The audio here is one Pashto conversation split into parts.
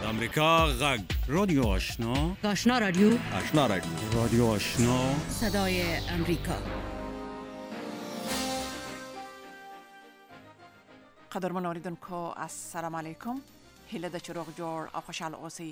امریکا غږ رادیو آشنا آشنا رادیو رادیو آشنا صدای امریکا. قدرمن اوریدونکو السلام علیکم. هیله د چروغ جوړ او خوشاله اوسئ.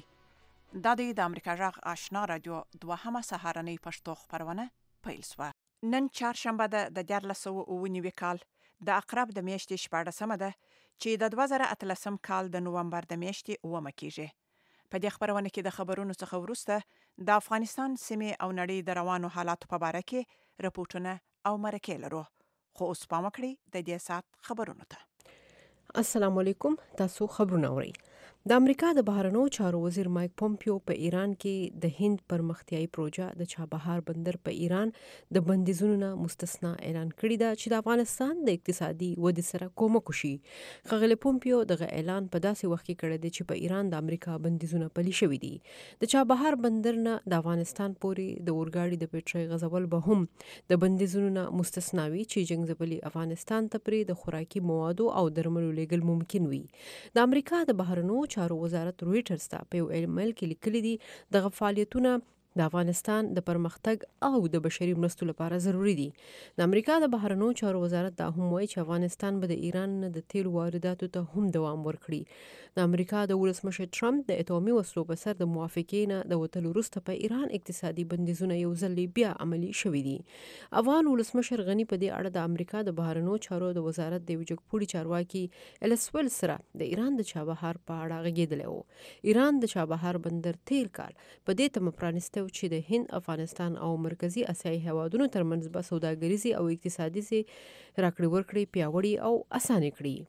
د امریکا غږ آشنا رادیو دوهمه سهارنۍ پښتو خبرونه پیل شوه. نن چهارشنبه ده د 1409 کال د عقرب د میاشتې 14مه ده چې د 2013 کال د نومبر د میاشتې 9مه کیږي. په دې خبرونه کې د خبرونو څخه وروسته د افغانستان سیمې او نړۍ د روانو حالاتو په اړه کې رپورټونه او مرکې لرو. خو اوس پام وکړئ د دې سات خبرونو ته. السلام علیکم. تاسو خبرونه اورئ. د امریکا د بهرنیو چارو وزیر مایک پومپیو په ایران کې د هند پرمختیايي پروژه د چابهار بندر په ایران د بندیزونو نه مستثنا اعلان کړی دا چې د افغانستان د اقتصادي ودې سره کومک وشي. ښاغلی پومپیو دغه اعلان په داسې وخت کې کړی دی چې په ایران د امریکا بندیزونه پلي شوي دي. د چابهار بندر نه د افغانستان پورې د اورګاډي د پټرۍ غځول به هم د بندیزونو نه مستثنا وي چې جنګ ځپلي افغانستان ته پرې د خوراکي موادو او درملو لیږل ممکن وي. د امریکا د بهرنیو چارو وزارت رویټرز ته په یو ایمیل کې لیکلي دي دغه فعالیتونه د افغانستان د پرمختګ او د بشري مرستو لپاره ضروری دي. د امریکا د بهرنیو چارو وزارت دا هم وایي چې افغانستان به د ایران نه د تیلو وارداتو ته هم دوام ورکړي. د امریکا د ولسمشر ټرمپ د اټومي وسلو په سر د موافقې نه د وتلو وروسته په ایران اقتصادي بندیزونه یو ځل بیا عملي شوي دي. افغان ولسمشر غني په دې اړه د امریکا د بهرنیو چارو د وزارت د وجګپوړي چارواکي السویل سره د ایران د چابهار په اړه غږېدلی و. ایران د چابهار بندر تیر کال په دې تمه پرانستی چې د هند، افغانستان او مرکزی اسیایي هیوادونو ترمنځ به سوداګریزي او اقتصادي راکړې ورکړې پیاوړې او اسانه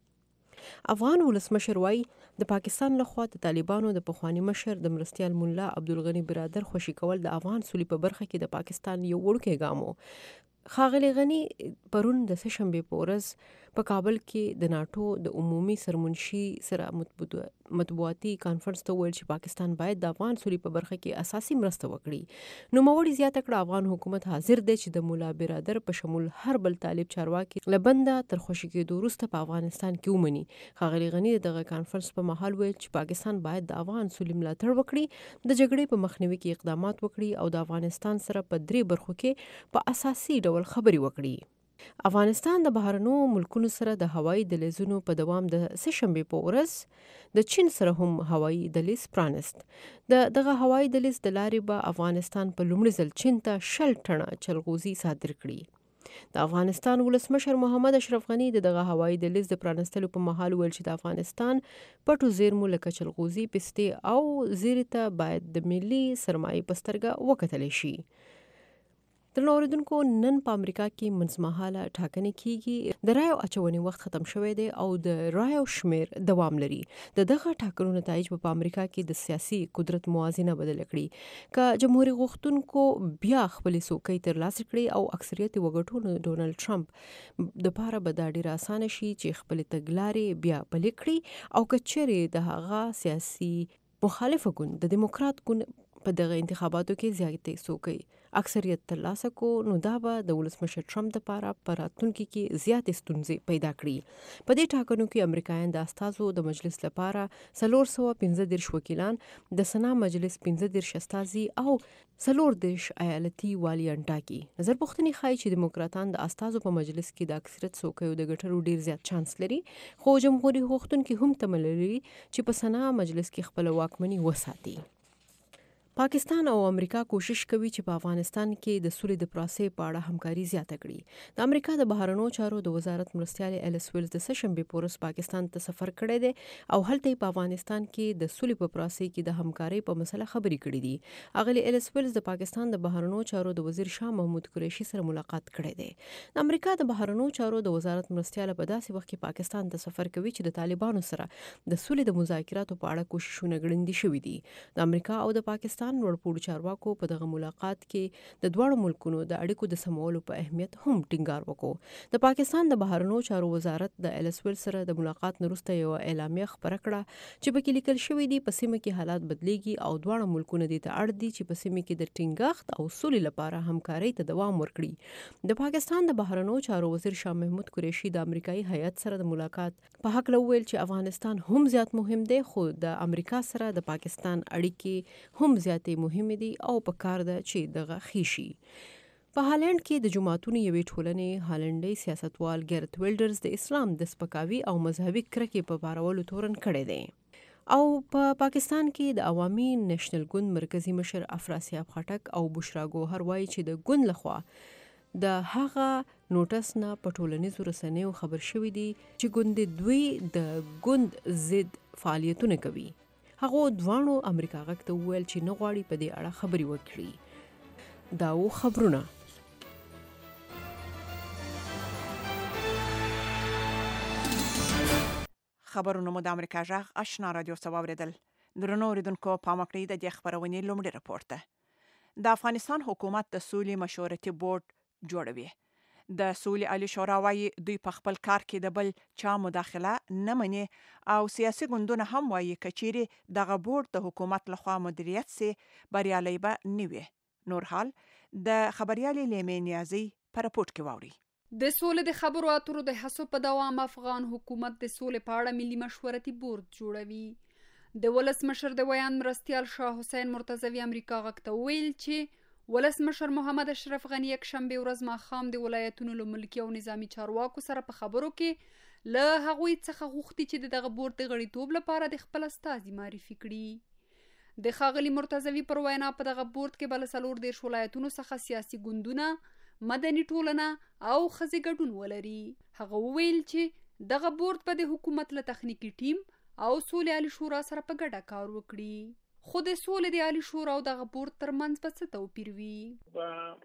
کړي. افغان ولسمشر وايي د پاکستان لخوا د طالبانو د پخوانی مشر د مرستیال مولا عبدالغني برادر خوشي کول د افغان سولې په برخه کې د پاکستان یو وړوکی ګام و. ښاغلی غني پرون د سهشنبې په ورځ په کابل کې د ناټو د عمومي سرمنشي سره مطبوعاتي کانفرنس ته ویل چې پاکستان باید د افغان سولې په برخه کې اساسي مرسته وکړي. نوموړي زیاته کړه افغان حکومت حاضر دی چې د مولا برادر په شمول هر بل طالب چارواکي له بنده تر خوشي کېدو وروسته په افغانستان کې ومني. ښاغلی غني دغه کانفرنس په مهال ویل چې پاکستان باید د افغان سولې ملاتړ وکړي، د جګړې په مخنیوي کې اقدامات وکړي او د افغانستان سره په 3 برخو کې په اساسي ډول خبرې وکړي. افغانستان د بهرنیو ملکونو سره د هوایي دهلیزونو په دوام د سهشنبې په ورځ د چین سره هم هوایي دهلیز پرانست. دغه هوایي دهلیز د لارې به افغانستان په لومړي ځل چین ته 60 ټنه چلغوزي صادر کړي. د افغانستان ولسمشر محمد اشرف غني دغه هوایي دهلیز د پرانستلو په مهال ویل چې د افغانستان پټو زیرمو لکه چلغوزي، پستې او زیرې ته باید د ملي سرمایې په سترګه وکتلی شي. درنو اوریدونکو، نن په امریکا کې منځمهاله ټاکنې کیږي. د رایو اچونې وخت ختم شوی دی او د رایو شمیر دوام لري. دغه ټاکنو نتایج په امریکا کې د سیاسي قدرت موازنه بدل کړي. که جمهوریت غوښتونکو بیا خپل څوکۍ ترلاسه کړي او اکثریت وګټو ډونالد ټرمپ د پاره به دا ډیر اسانه شي چې خپل تګلارې بیا پلي کړي او که چیرې د هغه سیاسي مخالف ګوند د دیموکرات ګوند په دغه انتخاباتو کې زیاتې څوکۍ اکثریت ترلاسه کو، نو دا به د ولسمشر ټرمپ لپاره په راتلونکي کې زیاتې ستونزې پیدا کړي. په دې ټاکنو کې امریکایان د استازو د مجلس لپاره 415 وکیلان، د سنا مجلس 15 استازي او 14 ایالتي والیان ټاکي. نظر پوښتنې ښایي چې دیموکراتان د استازو په مجلس کې د اکثریت څوکیو د ګټلو ډیر زیات چانس لري، خو جمهوریت غوښتونکي هم تمه لري چې په سنا مجلس کې خپل واکمني وساتي. پاکستان او امریکا کوشش کوي چې په افغانستان کې د سولې د پروسې په اړه همکاري زیاته کړي. د امریکا د بهرنیو چارو د وزارت مرستیال ایلس ویلز د سهشنبې په ورځ پاکستان ته سفر کړی دی او هلته په افغانستان کې د سولې په پروسې کې د همکارۍ په مسله خبرې کړې دي. اغلی ایلس ویلز د پاکستان د بهرنیو چارو د وزیر شاه محمود قریشي سره ملاقات کړی دی. د امریکا د بهرنیو چارو د وزارت مرستیال په داسې وخت کې پاکستان ته سفر کوي چې د طالبانو سره د سولې د مذاکراتو په اړه کوششونه ګړندي شوي دي. د امریکا او د پاکستان پاکستان لوړپوړو چارواکو په دغه ملاقات کې د دواړو ملکونو د اړیکو د سمولو په اهمیت هم ټینګار وکړ. د پاکستان د بهرنیو چارو وزارت د ایلسویل سره د ملاقات وروسته یو اعلامیه خپره کړه چې پکې لیکل شوی دی په سیمه کې حالات بدلیږي او دواړو ملکونو دې ته اړ دي چې په سیمه کې د ټینګښت او سولې لپاره همکارۍ ته دوام ورکړي. د پاکستان د بهرنیو چارو وزیر شاه محمود قریشي د امریکایي هیئت سره د ملاقات په هکله وویل چې افغانستان هم زیات مهم دی، خو د امریکا سره د پاکستان اړیکې هم زیاتې مهمې دي او پکار ده چې دغه ښې شي. په هالند کې د جماعتونو یوې ټولنې هالندي سیاستوال ګیرت ویلډرز د اسلام د سپکاوي او مذهبي کرکې په پارولو تورن کړی دی. او په پاکستان کې د عوامي نېشنل ګوند مرکزی مشر افراسیاب خټک او بشرا ګوهر وایي چې د ګوند لخوا د هغه نوټس نه په ټولنیزو رسنیو خبر شوی دی چې ګوند دوی د ګوند ضد فعالیتونه کوي. هغه دوانو امریکا غږ ته وویل چې نه غواړي په دې اړه خبرې وکړي. دا و خبرونه. خبرونه مو د امریکا غږ آشنا رادیو څخه واوریدل. درنو اوریدونکو پام وکړئ د دې خبرونې لومړی راپور ته. د افغانستان حکومت د سولې مشورتي بورډ جوړوي. د سولې عالی شورا وايي دوی په خپل کار کې د بل چا مداخله نه مني او سیاسي ګوندونه هم وايي کچيري دغه بورډ د حکومت لخوا مدیریت سي بریالي به نه وي. نور حال د خبريالي لیمې نیازي پر راپورټ کې واوري. د سولې د خبرو اترو د هڅو په دوام افغان حکومت د سولې په اړه ملي مشورتي بورډ جوړوي. د ولسمشر د ویان مرستیال شاه حسین مرتضوی امریکا غږ ته ویل چې ولسمشر محمد اشرف غنی یک شنبه ورځ ماښام د ولایتونو له ملکي او نظامی چارواکو سره په خبرو کې له هغوی څخه غوښتي چې دغه بورډ د غړیتوب لپاره د خپل استازي معرفي کړي. د ښاغلي مرتضوی پر وینا په دغه بورډ کې بل 40 ولایتونو څخه سیاسي ګوندونه، مدني ټولنه او ښځې ګډون ولري. هغه وویل چې دغه بورډ به د حکومت له تخنیکی ټیم او سولې عالی شورا سره په ګډه کار وکړي. خو د سولې د عالی شورا او دغه بورډ ترمنځ به څه توپیر وي؟ په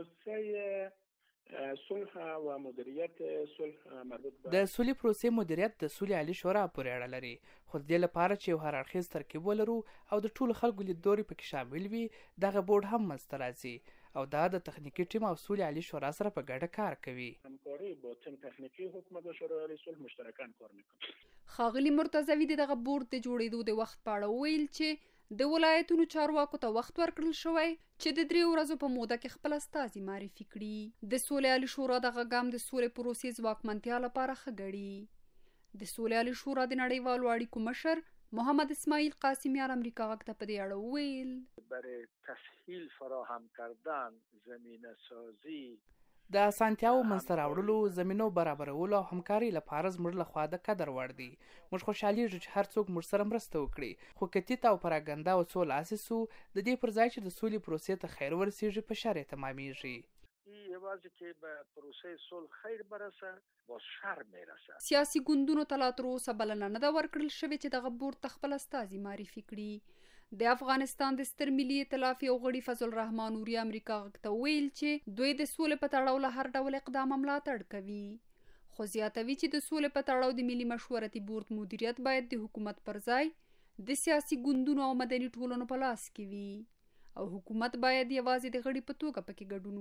پروسه صلح او مدیریت صلح مربوط د سولې پروسې مدیریت د سولې عالی شورا پورې اړه لري، خو د دې لپاره چې یو هر اړخیز ترکیب ولرو او د ټولو خلکو لیدلوري پکې شامل وي، دغه بورډ هم منځته راځي او دا د تخنیکی ټیم او سولې عالی شورا سره په ګډه کار کوي. همکاري با تیم تخنیکی حکومت و شورای عالی صلح مشترکاً کار میکنه. ښاغلي مرتضوی دغه بورډ د جوړېدو د وخت په اړه ویل چې د ولایتونو چارواکو ته وخت ورکړل شوی چې د 3 ورځو په موده کې خپل استازي معرفي کړي. د سولې عالی شورا دغه ګام د سولې پروسې ځواکمنتیا لپاره ښه ګڼي. د سولې عالی شورا د نړیوالو اړیکو مشر محمد اسماعیل قاسمیار امریکا غږ ته په دې اړه وویل برای تسهیل فراهم کردن زمینه سازی د اسانتیاو منځته راوړلو، زمینو برابرولو او همکارۍ لپاره زموږ لخوا د قدر وړ دي. موږ خوشحالیږو چې هر څوک موږ سره مرسته وکړي، خو کتیت او پراګندا او څو لاسې سو د دې پر ځای چې د سولې پروسې ته خیر ورسیږي په شر تمامیږي. یوازې کې به پروسې صلح خیر برسه با شر میرسه. سیاسي ګوندونو ته لا تر اوسه بلنه نه ده ورکړل شوې چې دغه بورډ ته خپل استازي معرفي کړي. د افغانستان د ستر ملي ائتلاف یو غړي فضل الرحمن نوري امریکا غږ ته ویل چې دوی د سولې په تړاو له هر ډول اقدام ملاتړ کوي، خو زیاتوي چې د سولې په تړاو د ملي مشورتي بورډ مدیریت باید د حکومت پر ځای د سیاسي ګوندونو او مدني ټولنو په لاس کې وي او حکومت باید یوازې د غړي په توګه پکې ګډون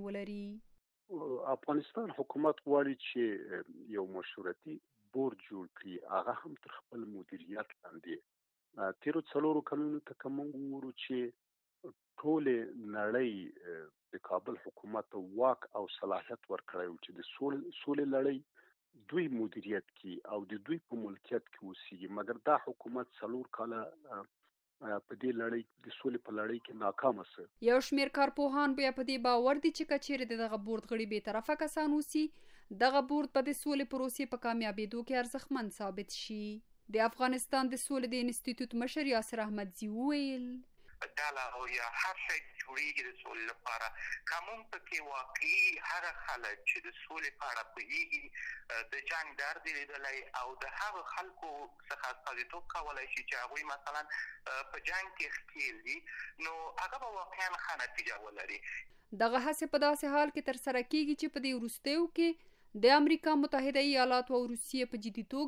ولري. افغانستان حکومت غواړي چې یو مشورتي بورډ جوړ کړي، هغه هم تر خپل مدیریت لاندې. تیرو 4 کلونو ته کوم وګورو چې ټول نړۍ د کابل حکومت واک او صلاحیت ورکړی چې د سولې لړۍ دوی مدیریت کی او د دوی په ملکیت کې اوسېږي، مګر دا حکومت 4 کاله په دې لړۍ د سولې په لړۍ کې ناکامه سه. یو شمېر کارپوهان بیا په دې باور دي چې کچېرې دغه بورډ غړي بې طرفه کسان اوسي، دغه بورډ په د سولې پروسې په کامیابېدو کې ارزښتمن ثابت شي. د افغانستان د سولې د انسټیټیوټ مشر یاسر احمدزي وویل ډاله او یا هر شی جوړیږي د سولې لپاره، کوم پکې واقعي هغه خلک چې د سولې په اړه پوهیږي د جنګ درد لیدلی او د هغه خلکو څخه استازیتوب کولی شي چې هغوی مثلا په جنګ کې ښکېل دي، نو هغه به واقعا ښه نتیجه ولري. دغه هڅې په داسې حال کې ترسره کیږي چې په دې وروستیو کې د امریکا متحده ایالاتو او روسیې په جدي توګه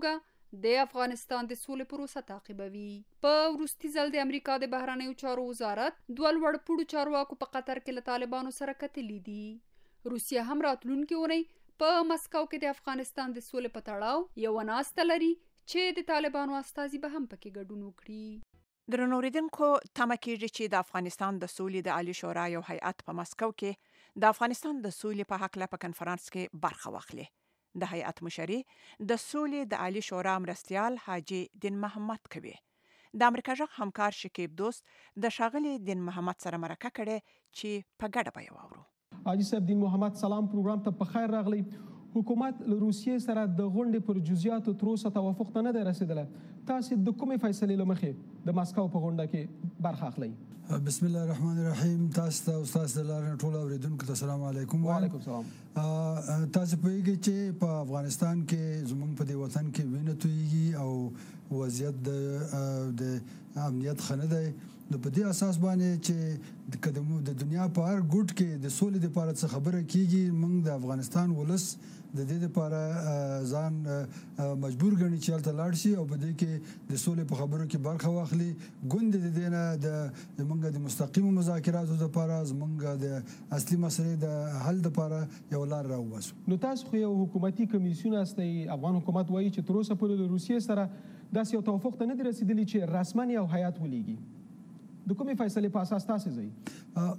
د افغانستان د سولې پروسه تعقیبوي. په وروستي ځل د امریکا د بهرنیو چارو وزارت دوه لوړ پوړو چارواکو په قطر کې له طالبانو سره کتلي دي. روسیه هم راتلونکي اونۍ په مسکو کې د افغانستان د سولې په تړاو یو ناسته لري چې د طالبانو استازي به هم پکې ګډون وکړي. درنو اوریدونکو، تمه کېږي چې د افغانستان د سولې د عالی شورا یو هیئت په مسکو کې د افغانستان د سولې په هکله په کنفرانس کې برخه واخلي. د هیئت مشري د سولې د عالی شورا مرستیال حاجی دین محمد کوي. د امریکا ژغ همکار شکیب دوست د ښاغلي دین محمد سره مرکه کړې چې په ګډه به یې واورو. حاجی صاحب، دین محمد سلام، پروګرام ته په خیر راغلی. حکومت له روسیې سره د غونډې پر جزئیاتو تر اوسه توافق ته نه دی رسېدلی. تاسې د کومې فیصلې له مخې د مسکو په غونډه کې برخه اخلئ؟ بسم الله الرحمن الرحیم. تاسو ته او تاسو د لارې ټول اوریدونکو ته السلام علیکم. وعلیکم السلام. تاسو پوهیږئ چې په افغانستان کې زموږ په دې وطن کې وینه تویږي او وضعیت د امنیت ښه نه دی. نو په دې اساس باندې چې د دنیا په هر ګوټ کې د سولې لپاره څه خبره کیږي، موږ د افغانستان ولس د دې لپاره ځان مجبور ګڼي چې هلته لاړ شي او په دې کې د سولې په خبرو کې برخه واخلي. ګوند د دې نه زموږ د مستقیمو مذاکراتو لپاره زموږ د اصلي مسلې د حل لپاره یو لار راوباسو. نو تاسو خو یو حکومتي کمیسیون هستئ. افغان حکومت وایي چې تر اوسه پورې له روسیې سره داسې یو توافق ته نه دی رسېدلی چې رسما یو هیات ولیږي. د کومې فیصلې په اساس تاسې ځئ؟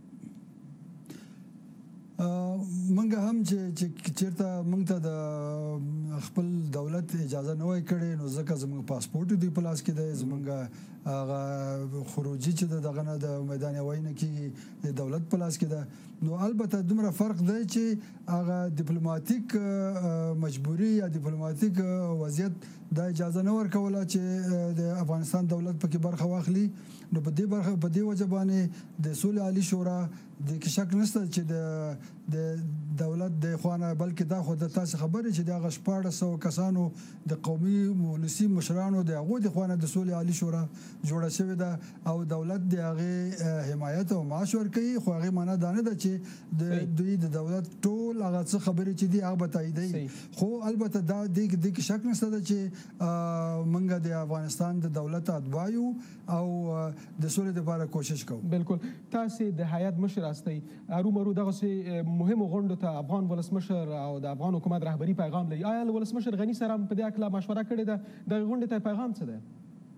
منګه هم چې چیرته موږ ته د خپل دولت اجازه نه وای کړې، نو ځکه زموږ پاسپورت دی په لاس کې دی، زموږ هغه خروجي چې دغه نه د میدان هوایي نه کېږي د دولت په لاس کې ده. نو البته دومره فرق دی چې هغه ډیپلوماټیک مجبوري یا ډیپلوماټیک وضعیت دا اجازه نه ورکوله چې د افغانستان دولت پکې برخه واخلي. نو په دې وجه باندې د سولې عالی شورا د کې شک نشته چې د دولت د خوانه، بلکې دا خو د تاسو خبره چې د 1400 کسانو د قومي ولسی مشرانو د هغه د خوانه د سولې عالی شورا جوړه شوې ده او دولت د هغه حمایت او معاش ورکوي. خو هغه معنا دا نه ده چې د دوی د دولت ټول هغه څه خبرې چې دی هغه بتایي. خو البته دا د کې شک نشته چې منګه د افغانستان د دولت اتباعو او د سولې لپاره کوشش کوو. بالکل. تاسو د هیئت مشر استئ. ارومرو دغه مهمه غونډه ته افغان ولسمشر او د افغان حکومت رهبری پیغام لري. آیا ولسمشر غنی سره په دې اړه مشوره کړې ده؟ د غونډې ته پیغام څه ده؟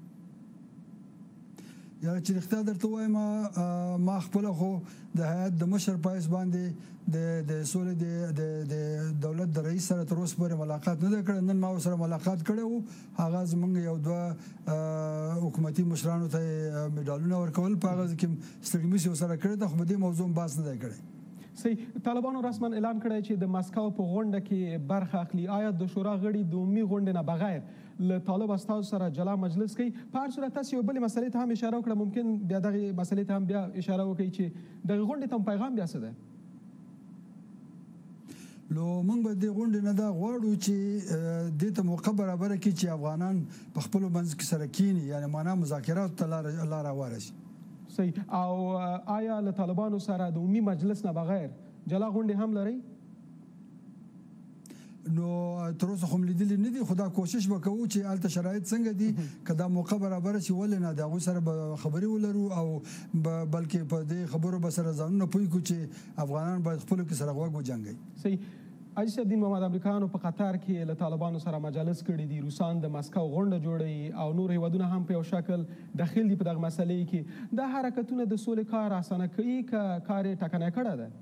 یا چې رښتیا درته وایم، ما خپل خو د هیئت د مشر په حیث باندې د سولې د دولت د رئیس سره تر اوسه پورې ملاقات نه کړی. نن ما سره ملاقات کړی وو. هغه زموږ یو دوه حکومتي مشرانو ته میډالونه ورکول، په هغه کې ستړي مشي سره کړی ده، خو په دې موضوع بحث نه دی کړی. صحیح. طالبانو رسما اعلان کړی چې د مسکو په غونډه کې برخه اخلي. آیا د شورا غړي د عمومي غونډې نه بغیر له طالب استازو سره جلا مجلس کوي؟ په هر صورت تاسو یو بل مسلې ته هم اشاره وکړه، ممکن بیا دغه مسلې ته هم بیا اشاره وکړئ چې دغه غونډې ته پیغام بیا څه ده؟ نو موږ به د غونډې نه دا غواړو چې دې ته موقع برابر کړي چې افغانان په خپل منځ کې سره کینی، یعنی معنا مذاکرات ته لار ورشي. صحیح. او آیا له طالبانو سره د عمومي مجلس نه بغیر جلا غونډې هم لري؟ نو تر اوسه هم لیدلې نه دي، خو دا کوشش وکړو چې هلته شرایط څنګه دي، که دا موقع برابر شي ولې نه د هغوی سره به خبرې ولرو او بلکې په دې خبرو به سره ځانونه پوه کړو چې افغانان باید خپلو کې سره غوږ وجنګوي. صحیح. حاجي صاحب، دین محمد، امریکایانو په قطر کې له طالبانو سره مجالس کړي دي، روسان د مسکو غونډه جوړوي او نور هیوادونه هم په یو شکل داخل دي په دغه مسلې کې. دا حرکتونه د سولې کار اسانه کوي که کار یې ټکنی کړی ده؟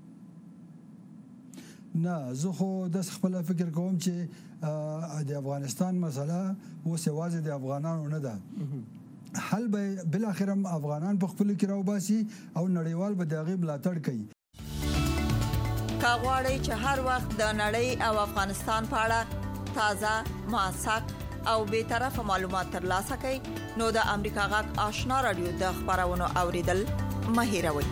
نه، زه خو داسې خپل فکر کوم چې د افغانستان مسله اوس یوازې د افغانانو نه ده. حل به بالاخره افغانان په خپل کې راوباسي او نړیوال به د هغې ملاتړ کوي. که غواړئ چې هر وخت د نړۍ او افغانستان په اړه تازه، موثق او بې طرفه معلومات ترلاسه کړئ، نو د امریکا غږ آشنا رادیو د خبرونو اوریدل مه هېروئ.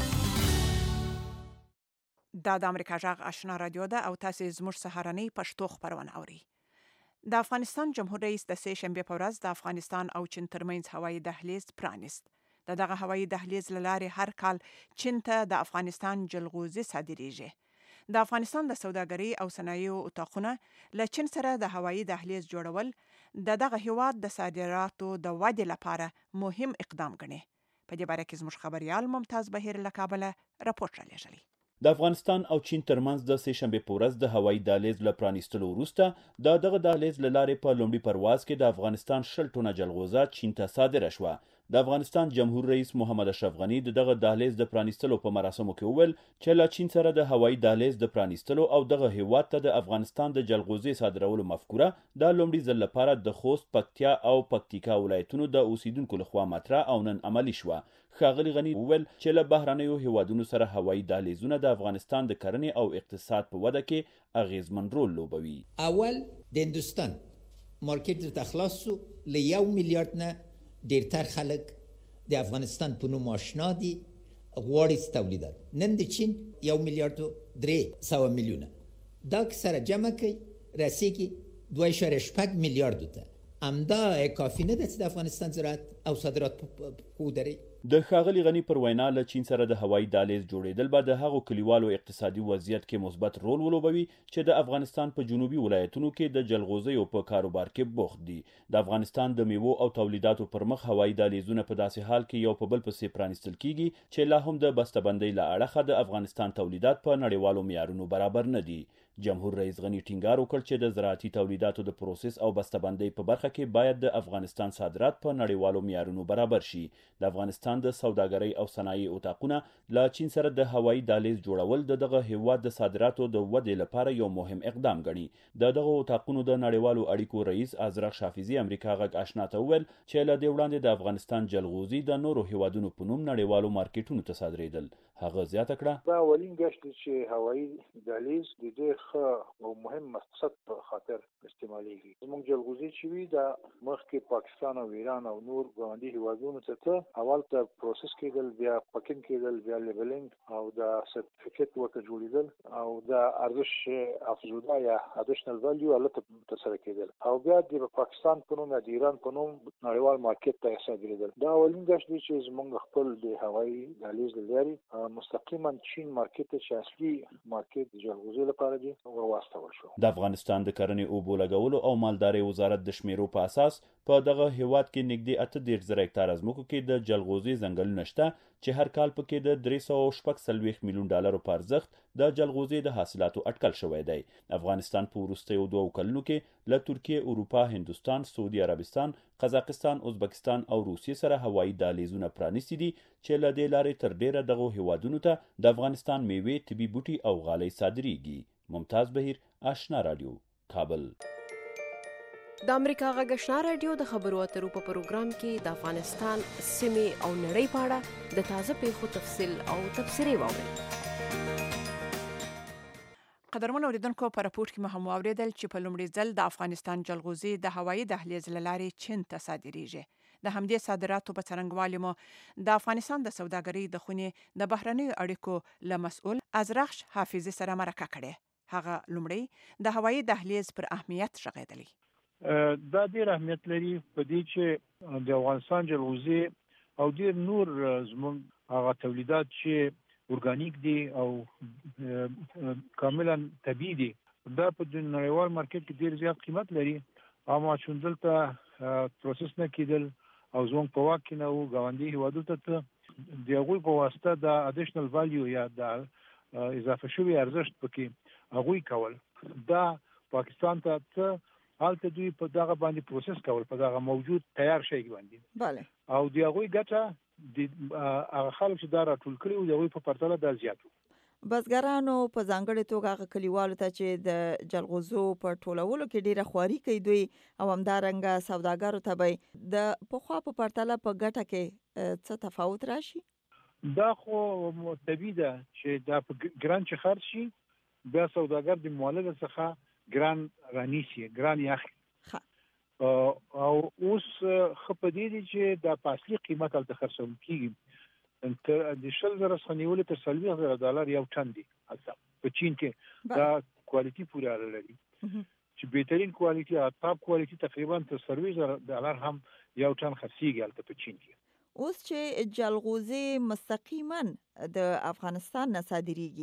دا د امریکا غږ آشنا رادیو ده او تاسو زموږ سهارنۍ پښتو خبرونه اورئ. د افغانستان جمهور رئیس د سه شنبه په ورځ د افغانستان او چین ترمنځ هوایي دهلیز پرانیست. دغه هوایي دهلیز له لارې هر کال چین ته د افغانستان جلغوزي صادریږي. د افغانستان د سوداګرۍ او صنایعو اتاقونه له چین سره د هوایي دهلیز جوړول دغه هیواد د صادراتو د ودې لپاره مهم اقدام ګڼي. په دې باره کې زموږ خبريال ممتاز بهیر له کابل راپورټ رالیږلی. د افغانستان او چین ترمنځ د سه شنبه په ورځ د هوایي دهلیز له پرانیستلو وروسته دغه دهلیز له لارې په لومړي پرواز کې د افغانستان 60 ټنه جلغوزه چین ته صادره شوه. د افغانستان جمهور رئیس محمد اشرف غنی دغه دهلیز د پرانیستلو په مراسمو کې وویل چې له چین سره د هوایي دهلیز د پرانیستلو او دغه هیواد ته د افغانستان د جلغوزې صادرولو مفکوره د لومړي ځل لپاره د خوست، پکتیا او پکتیکا ولایتونو د اوسیدونکو لخوا مطرح او نن عملی شوه. ښاغلي غنی وویل چې له بهرنیو هیوادونو سره هوایي دهلیزونه د افغانستان د کرنې او اقتصاد په وده کې اغیزمن رول لوبوي. اول د هندوستان مارکیټ ته خلاص شو، له 1 میلیارډ نه ډیرتر خلک د افغانستان په نوم آشنا دي، غواړي تولیدات. نن د چین 1 میلیارډ 300 میلیونه دا سره جمع کوي رسیږي 2.8 میلیارډ ته. امدا کافی نه ده چې د افغانستان زراعت او صادرات ودري. د ښاغلي غنی پر وینا له چین سره د هوایي دهلیز جوړېدل به د هغو کلیوالو اقتصادي وضعیت کې مثبت رول ولوبوي چې د افغانستان په جنوبي ولایتونو کې د جلغوزیو په کاروبار کې بوخت دي. د افغانستان د میوو او تولیداتو پر مخ هوایي دهلیزونه په داسې حال کې یو په بل پسې پرانیستل کیږي چې لا هم د بسته‌بندۍ له اړخه د افغانستان تولیدات په نړیوالو معیارونو برابر نه دي. جمهور رئیس غنی ټینګار وکړ چې د زراعتي تولیداتو د پروسس او بسته‌بندۍ په برخه کې باید د افغانستان صادرات په نړیوالو معیارونو برابر شي. د افغانستان د سوداګرۍ او صنایع اتاقونه له چین سره د هوایي دهلیز جوړول دغه هیواد د صادراتو د ودې لپاره یو مهم اقدام ګڼي. دغه اتاقونو د نړیوالو اړیکو رئیس ازرق شافیزي امریکا غږ آشنا ته وویل چې له دې وړاندې د افغانستان جلغوزي د نورو هیوادونو په نوم نړیوالو مارکیټونو ته صادرېدل. هغه زیاته کړه دا اولین ګشت چې هوایي دهلیز د دې ښه او مهم مقصد په خاطر استعمالېږي. زموږ جلغوزي چې وي دا مخکې پاکستان او ایران او نور ګاونډي هیوادونو ته اول ته پروسس کېدل، بیا پاکینګ کېدل، بیا لیبلینګ او د سرټیفیکیټ ورته جوړېدل او د ارزش افزوده یا اډیشنل ویلیو الته ترسره کېدل او بیا د پاکستان په نوم یا د ایران په نوم نړیوال مارکیټ ته صادرېدل. دا اولین ګشت دی چې زموږ خپل د هوایي دهلیز له لارې مستقیما چین مارکیټ ته چې اصلي مارکیټ د جلغوزي لپاره دی ورواستول شو. د افغانستان د کرنې اوبو لګولو او مالدارۍ وزارت د شمیرو په اساس په دغه هیواد کې نږدې 8.5 هکتاره ځمکو کې د جلغوزي ځنګلونه شته چې هر کال پکې د 346 میلیون ډالرو په ارزښت د جلغوزي د حاصلاتو اټکل شوی دی. افغانستان په وروستیو 2 کلونو کې له ترکیه، اروپا، هندوستان، سعودي عربستان، قزاقستان، ازبکستان او روسیې سره هوایي دهلیزونه پرانیستي دي چې له دې لارې تر ډیره دغه هیوادونو ته د افغانستان میوې، طبي بوټي او غالۍ صادریږي. ممتاز بهیر، آشنا رادیو، کابل. د امریکا غږ آشنا رادیو د خبرو اترو په پروګرام کې د افغانستان سیمې او نړۍ په اړه د تازه پیښو تفصیل او تبصرې واورئ. قدرمن اوریدونکو په راپورټ کې مهم اوریدل چې په لومړي ځل د افغانستان جلغوزي د هوایي دهلیز له لارې چین ته صادریږي. د همدې صادراتو په څرنګوالي مو د افغانستان د سوداګرۍ د خونې د بهرنیو اړیکو له مسؤل ازرق حافظي سره مرکه کړې. هغه لومړی د هوایي دهلیز پر اهمیت شغېدلی. دا ډېر اهمیت لري په دې چې د افغانستان جلغوزي او ډېر نور زموږ هغه تولیدات چې اورګانیک دي او کاملا طبیعي دي دا په نړیوال مارکیټ کې ډېر زیات قیمت لري. اما چې دلته پروسس نه کېدل او زموږ په واک کې نه وو ګاونډي هیوادونو ته د هغوی په واسطه د اډیشنل ویلیو یا د اضافه شوي ارزښت پکې هغوی کول. دا پاکستان ته هلته دوی په دغه باندې پروسس کول په دغه موجود تیار شی باندې بله او د هغوی ګټه د هغه خلک چې دا راټول کړي او د هغوی په پرتله دا زیات وو. بزګرانو په ځانګړې توګه هغه کلیوالو ته چې د جلغوزو په ټولولو کې ډیره خواري کوي دوی او همدارنګه سوداګرو ته به د پخوا په پرتله په ګټه کې څه تفاوت راشي؟ دا خو طبیعي ده چې دا په ګران چې خرڅ شي بیا سوداګر د مولد څخه ګران رانیسي، ګران یاخي او اوس خپه دي چې دا په اصلي قیمت هلته خرڅول کېږي. د 100,000 څخه نیولې تر 40,000 ډالر یو ټن دي هلته په چین کې. دا کوالټي پورې اړه لري چې بهترین کوالټي او ټاپ کوالټي تقریبا تر 40,000 ډالر هم یو ټن خرڅېږي هلته په چین کې. اوس چې جلغوزي مستقیما د افغانستان نه صادریږي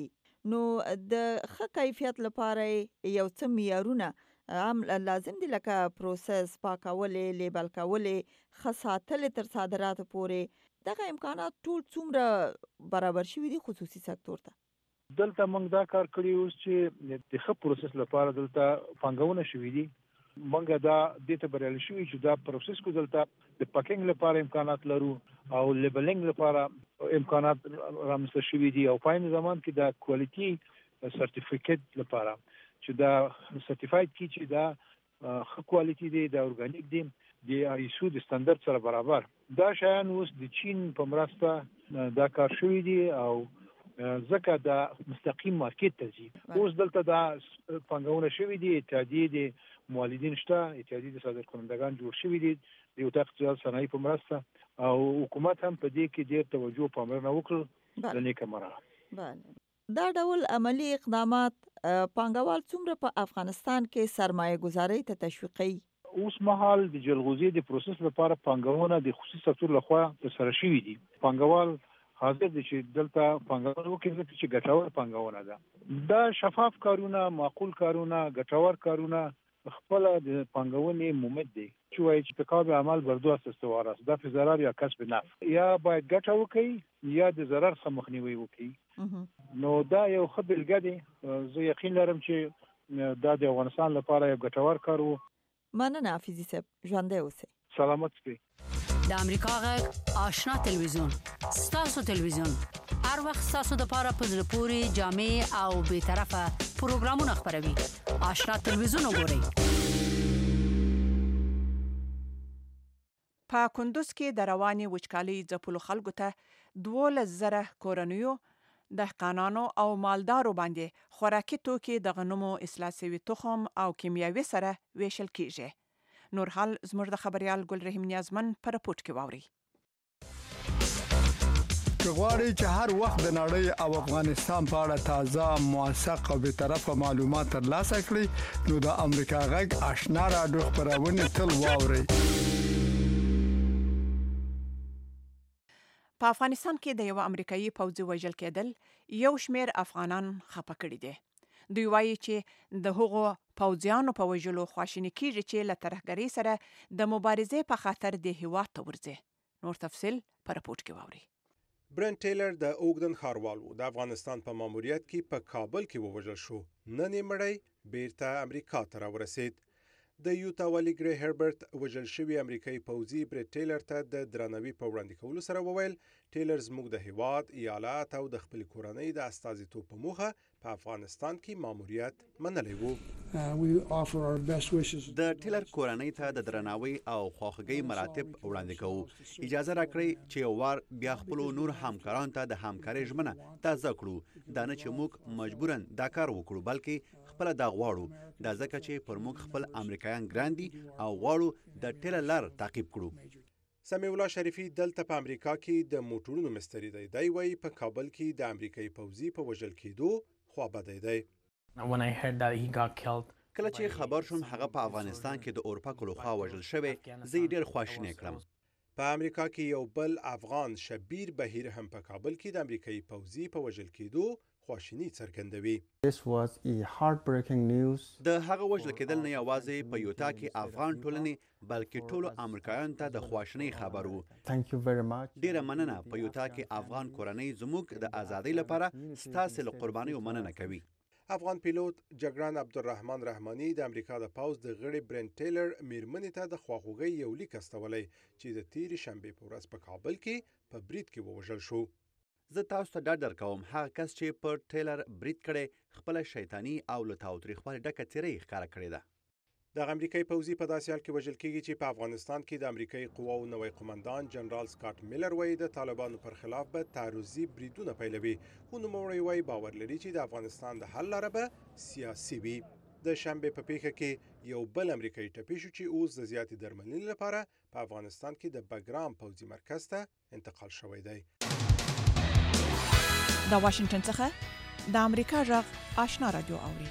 نو د ښه کیفیت لپاره یو څه معیارونه هم لازم دي، لکه پروسس، پاکولې، لیبل کولې، ښه ساتلې تر صادراتو پورې. دغه امکانات ټول څومره برابر شوي دي خصوصي سکتور ته؟ دلته موږ دا کار کړی اوس چې د ښه پروسس لپاره دلته پانګونه شوي دي. موږ دا دې ته بریالي شوي چې دا پروسس کو دلته د پاکینګ لپاره امکانات لرو او لیبلینګ لپاره امکانات رامنځته شوي دي، او په عین زمان کې دا کوالټي سرټیفیکیټ لپاره چې دا سرټیفاید کی چې دا ښه کوالټي دی، دا اورګانیک دی، د آیسو د سټانډرډ سره برابر. دا شیان اوس د چین په مرسته دا کار شوی دی او ځکه دا مستقیم مارکیټ ته ځي. اوس دلته دا پانګونه شوی دی، اتحادیې د مولدین شته، اتحادیې د صادرکنندگان جوړ شوي دي د وزارت اقتصاد صنایع په مرسته، او حکومت هم په دې کې ډېر توجه پاملرنه وکړه د نیکه مرحله. دا ډول عملی اقدامات پانګوال څومره په افغانستان کې سرمایه گذاري ته تشویقوي؟ اوس مهال د جلغوزي د پروسس لپاره پانګونه د خصوصي سکتور لخوا ترسره شوې دي. پانګوال حاضر دي چې دلته پانګونه وکړي چې ګټور پانګونه ده. دا شفاف کارونه، معقول کارونه، ګټور کارونه خپل د پانګونې مومد دي چې وایي چې تقابل عمل بردو اساس وارث دا په ضرر یا کسب نفع، یا باید ګټه وکړي یا د ضرر څخه مخنیوي وکړي. نو دا یو ښه بېلګه دی. زه یقین لرم چې دا د افغانستان لپاره یو ګټور کار وو. مننه حافظي صاحب، ژوندی اوسئ. سلامت سپی. د امریکا غږ آشنا تلویزیون، ستاسو تلویزیون، هر وخت ستاسو د پاره په زړه پورې جامع او بې طرفه پروګرامونه خپروي. آشنا تلویزیون وګورئ. په کندوز کې د رواني وچکالۍ ځپلو خلکو ته 12,000 کورنیو، دهقانانو او مالدارو باندې خوراکي توکي د غنمو اصلاح شوي تخم او کیمیاوي سره ویشل کیږي. نور حال زموږ د خبريال ګل رحیم نیازمن پر رپورټ کې واوري. غواړئ چې هر وخت د نړۍ او افغانستان په اړه تازه، موثق او به طرفه معلومات ترلاسه کړئ، نو د امریکا غږ آشنا رادیو خبرونه تل واورئ. په افغانستان کې د یو امریکایي پوځي وژل کېدل یو شمیر افغانان خپه کړي دي. دوی وایي چې د هغو پوځیانو په وژلو خواشیني کیږي چې له ترهګرۍ سره د مبارزې په خاطر د هیواد ته ورځي. نور تفصیل په رپورټ کې واوري. برنت ټیلر د اوګدن ښاروال و. د افغانستان په ماموریت کې په کابل کې ووژل شو. نن یې مړی بیرته امریکا ته راورسید. د یوتا والی ګری هربرت وژل شوی امریکایي پوځي برنت ټیلر ته د درناوي په وړاندې کولو سره وویل ټیلر زموږ د هیواد، ایالات او د خپل کورنۍ د استازیتوب په موخه په افغانستان کې ماموریت منلی وو. د ټیلر کورنۍ ته د درناوي او خواخوږۍ مراتب وړاندې کوو. اجازه راکړئ چې یو وار بیا خپل نور همکارانو ته د همکارۍ ژمنه تازه کړو. دا نه چې موږ مجبوراً دا کار وکړو، بلکې خپل دا غواړو. دا ځکه چې پر موږ خپل امریکایان ګران دي او غواړو د ټیلر لار تعقیب کړو. سمیع الله شریفي دلته په امریکا کې د موټرونو مستری دی. دی وایي په کابل کې د امریکایي پوځي په وژل کېدو خوابدی دی. کله چې خبر شوم هغه په افغانستان کې د اورپا لخوا وژل شوی، زه یې ډېر خواشینی کړم. په امریکا کې یو بل افغان شبیر بهیر هم په کابل کې د امریکایي پوځي په وژل کېدو خواشینی څرګندوي. د هغه وژل کېدل نه یوازې په یوتا کې افغان ټولنې بلکې ټولو امریکایانو ته د خواشینۍ خبر وو. ډیره مننه. په یوتا کې افغان کورنۍ زموږ د ازادۍ لپاره ستاسو له قربانیو مننه کوي. افغان پیلوټ جګړن عبدالرحمن رحماني د امریکا د پوځ د غړي برنت ټیلر میرمنې ته د خواخوږۍ یو لیک استولی چې د تیرې شنبې په ورځ په کابل کې په برید کې ووژل شو. زه تاسو ته ډاډ درکوم هغه کس چې پر ټیلر برید کړی خپل شیطانی او له تاوتریخوالي ډکه څېره یې ښکاره کړې ده. د امریکایي پوځي په داسې حال کې وژل کېږي چې په افغانستان کې د امریکایي قواو نوی قومندان جنرال سکاټ میلر وایي د طالبانو پر خلاف به تعرضي بریدونه پیلوي. خو نوموړی وایي باور لري چې د افغانستان د حل لاره به سیاسي وي. د شنبې په پیښه کې یو بل امریکایي ټپي شو چې اوس د زیاتې درملنې لپاره په افغانستان کې د بګرام پوځي مرکز ته انتقال شوی دی. د واشنگټن څخه د امریکا غږ آشنا رادیو اوري.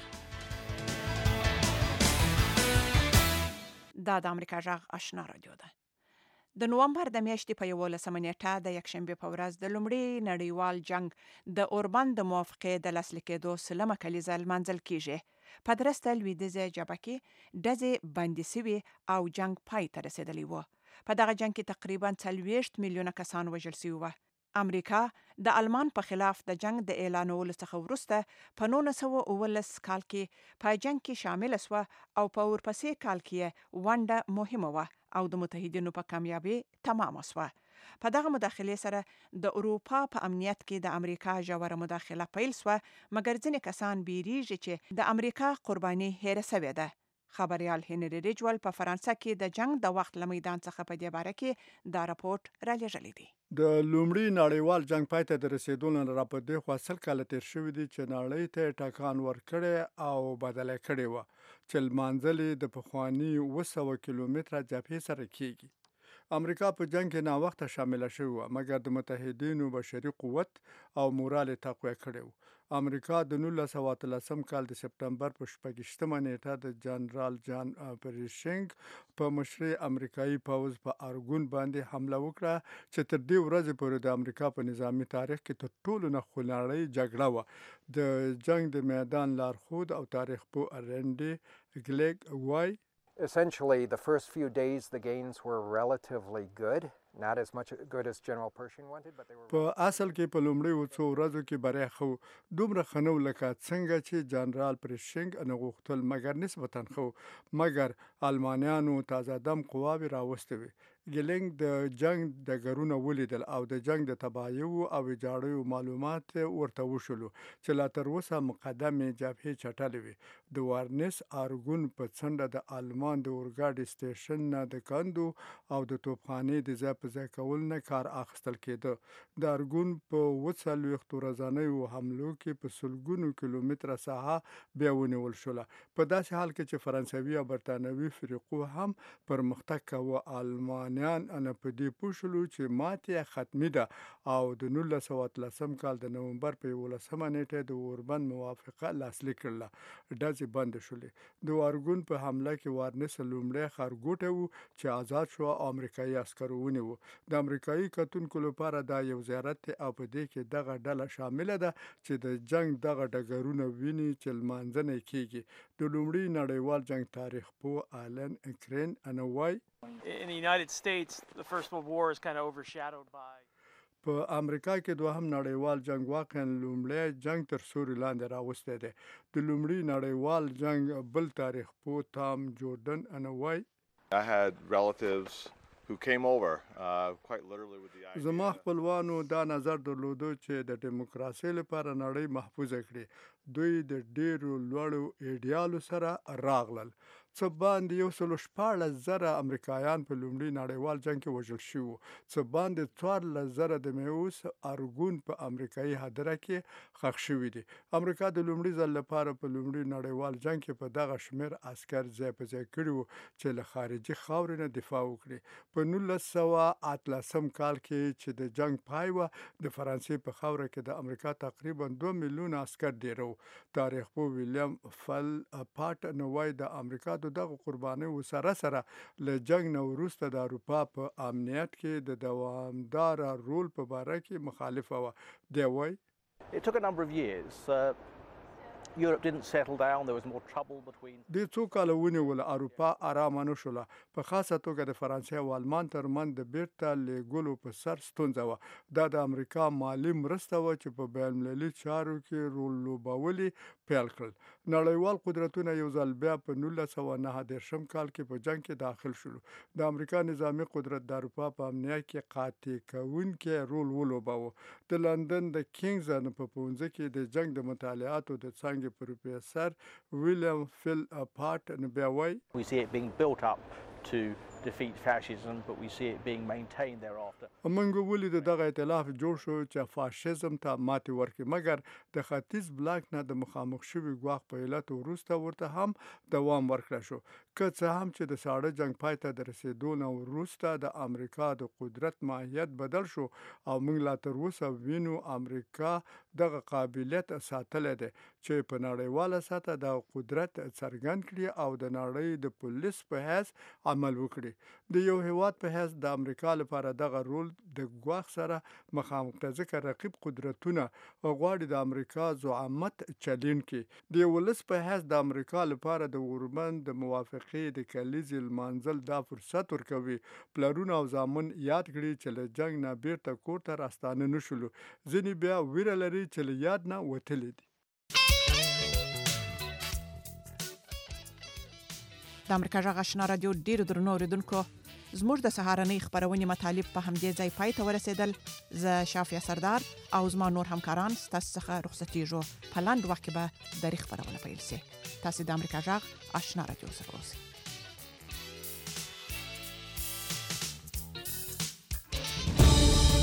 دا د امریکا غږ آشنا رادیو ده. د نومبر د میاشتې په 11 نیټه د یکشنبه په ورځ د لومړي نړیوال جنگ د اوربند د موافقې د لاسلیک کېدو سلمه کلیزه لمانځل کیږي. په درسته لویدیځه جبهه کې ډزې بندي سوي او جنگ پای ته رسیدلی و. په دغه جنگ کې تقریبا 40 میلیونه کسان وژل شوي و. امریکا د آلمان په خلاف د جنگ د اعلانولو څخه وروسته په 1919 کال کې په جنگ کې شامل شوه او په ورپسې کال کې ونډه مهمه وه او د متحدینو په کامیابی تمامه شوه. په دغه مداخله سره د اروپا په امنیت کې د امریکا ژوره مداخله پیل شوه، مګر ځینې کسان بیریږي چې د امریکا قرباني هېره شوې ده. خبريال هنري ریجول په فرانسه کې د جنگ د وخت له میدان څخه په دې باره کې دا راپورټ را لېږلی دی. د لومړي نړیوال جنگ پای ته د رسیدو نه را په دې خوا 100 کاله تیر شوي دي چې نړۍ ته ټکان ورکړی او بدله کړې وه چې لمانځلې د پخواني 200 کیلومتره جبهې سره کېږي. امریکا په جنگ کې ناوخته شامله شوې وه، مګر د متحدینو بشري قوت او مورال یې تقویه کړی و. امریکا د 1913 کال د سپتمبر په 26مه نیټه د جنرال جان پرشینګ په مشرۍ امریکایي پوځ په ارګون باندې حمله وکړه چې تر دې ورځې پورې د امریکا په نظامی تاریخ کې تر ټولو نه خونړۍ جګړه وه. د جنگ د میدان لارښود او تاریخ پوه رینډي ګلیګ وایي Essentially, the first few days the gains were relatively good, not as much good as General Pershing wanted, but they were. په اصل کې په لومړي څو ورځو کې بری خو دومره خنو لکه څنګه چې جنرال پرشینګ نه غوښتل، مګر نسبتا خو مګر آلمانیانو تازه دم قواوې راوستې وې. ګلینګ د جنگ ډګرونه ولیدل او د جنگ د تباهیو او ویجاړیو معلومات ورته وشولو چې لا تر اوسه مقدمې جبهې چټلې وي. د وارنس ارګون په څنډه د آلمان د اورګاډي سټیشن نه د کندو او د توپخانې د ځای په ځای کول نه کار اخیستل کېده. د ارګون په 40 ورځنیو حملو کې په سلګونو کیلومتره ساحه بیا ونیول شوله، په داسې حال کې چې فرانسوي او برتانوي فرقو هم پرمختګ کوه. آلمان ان په دې پوښلو چې ماتې ختمي ده او د 1913 کال د نومبر په 11 نیټه د اوربند موافقه لاسلیک کړله. ډزې بند شولې. د وارګون په حمله کې وارنس لومړی ښارګوټی و چې آزاد شو او امریکایي عسکرو ونیو. د امریکایي کتونکو لپاره دا یو زیارت دی او په دې کې دغه ډله شامله ده چې د جنگ دغه ډګرونه ویني چې لمانځنه کیږي. د لومړي نړیوال جنگ تاریخ پوه آلن کرین انوای In the United States, the First World War is kind of overshadowed by. په امریکا کې دوهم نړیوال جنگ واقعا لومړی جنگ تر سوري لاندې راوستی دی. د لومړي نړیوال جنگ بل تاریخ پوه تام جوردن انوای I had relatives who came over quite literally with the idea. زما خپلوانو دا نظر درلودو چې د دیموکراسۍ لپاره نړۍ محفوظه کړي. دوی د ډیرو لوړو ایډیالو سره راغلل. څه باندې 114,000 امریکایان په لومړي نړیوال جنگ کې وژل شوي، څه باندې 14,000 د میوس ارګون په امریکایي هدیره کې ښخ شوي دي. امریکا د لومړي ځل لپاره په لومړي نړیوال جنگ کې په دغه شمیر عسکر ځای په ځای کړي وو چې له خارجي خاورې نه دفاع وکړي. په 1918 کال کې چې د جنگ پای و، د فرانسې په خاوره کې د امریکا تقریبا 2 میلیونه عسکر ډیرو. تاریخ پوه ویلیام فل پاټ نوای د امریکا دغه قربانیو سره له جنگ نه وروسته د اروپا په امنیت کې د دوامدار رول په باره کې مخالفه وه. دی وایي It took a number of years. Europe didn't settle down. There was more trouble between. د څو کاله ونیول اروپا آرامه نه شوله، په خاصه توګه د فرانسې او آلمان ترمنځ د بیرته لیږلو په سر ستونزه وه. دا د امریکا مالي مرسته وه چې په بین المللي چارو کې رول لوبول پیل کړل. نړیوال قدرتونه یو ځل بیا په 1939 کال کې په جنگ کې داخل شول. د امریکا نظامی قدرت د اروپا په امنیت کې قاطع کوونکی رول ولوباوه. د لندن د کینګز په پونځه کې د جنگ د مطالعاتو د څنګه پروفیسور ویلیام فل پاټ نبوي We see it being built up to defeat fascism, but we see it being maintained thereafter. موږ ولید دغه ائتلاف جوړ شو چې فاشیزم ته ماتې ورکړي، مګر د ختیځ بلاک نه د مخامخ شوي ګواښ په علت وروسته ورته هم دوام ورکړل شو. که څه هم چې د ساړه جنگ پای ته د رسیدو نه وروسته د امریکا د قدرت ماهیت بدل شو او موږ لا تر اوسه وینو امریکا دغه قابلیت ساتلی دی چې په نړیواله سطحه د قدرت څرګند کړي او د نړۍ د پولیس په حیث عمل وکړي. د یو هیواد په حیث د امریکا لپاره دغه رول د ګواښ سره مخامخ ده، ځکه رقیب قدرتونه غواړي د امریکا زعامت چلین کړي. د ولس په حیث د امریکا لپاره د اورمن د موافقې د کلیزې لمانځل دا فرصت ورکوي پلرونه او زامن یاد کړي چې له جنگ نه بیرته کور ته راستانه نشولو. ځینې بیا ویره لري چې له یاد نه وتلي دي. د امریکا غږ آشنا رادیو ډیرو درنو اوریدونکو، زموږ د سهارنۍ خبرونې مطالب په همدې ځای پای ته ورسېدل. زه شافیا سردار او زما نور همکاران ستاسو څخه رخصتېږو. په لاندې وخت کې به درې خبرونه پیل شي. تاسو د امریکا غږ آشنا رادیو سره اوسئ.